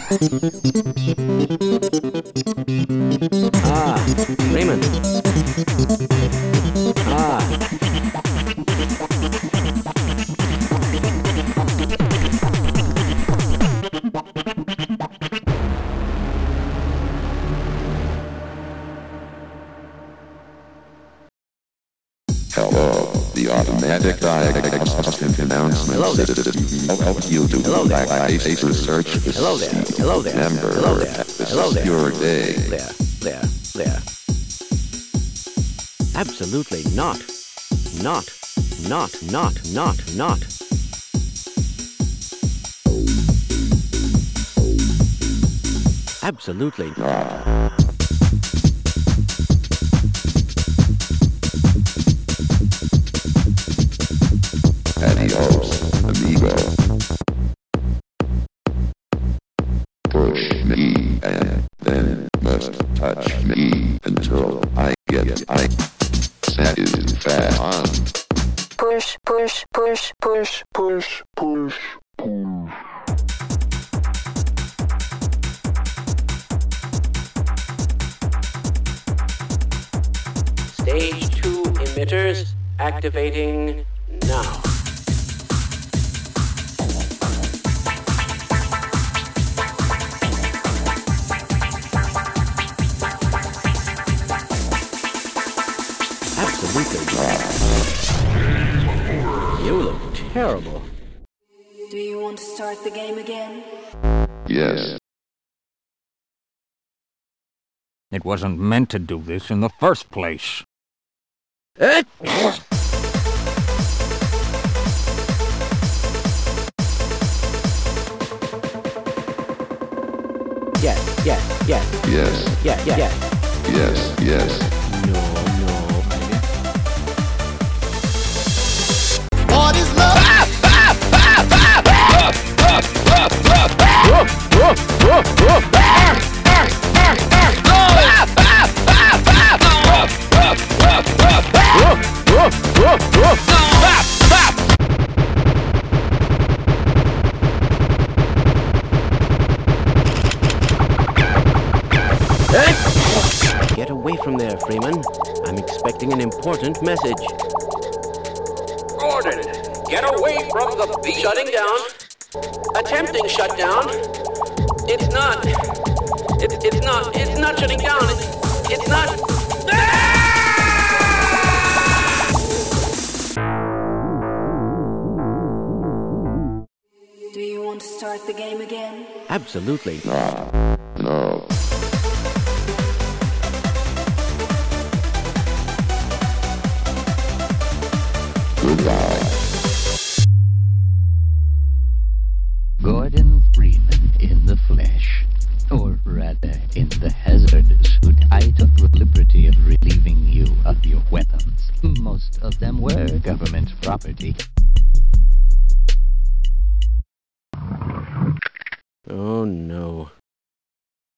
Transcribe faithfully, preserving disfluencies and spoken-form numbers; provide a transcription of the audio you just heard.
Ah, Freeman. Ah. Hello, the automatic diagnostic announcement Hello there. system will help you to Hello there. ice research the Hello there. Hello there. member. Hello there. This Hello is there. your day. There, there, there. Absolutely not. Not, not, not, not, not. Absolutely Not. Adios, amigo. Push me and then must touch me until I get I satisfied. Push, push, push, push, push, push, push. Stage two emitters activating now. Absolutely not. You look terrible. Do you want to start the game again? Yes. It wasn't meant to do this in the first place. Yes, yes, yes, Yes. yes, yes, yes. Yes. Yes. No, no. What is love? Get away from there, Freeman. I'm expecting an important message. Gordon, get away from the beat. Shutting down. Attempting shutdown. It's not. It, it's not. It's not shutting down. It's, it's not. Do you want to start the game again? Absolutely. Not. No. Goodbye.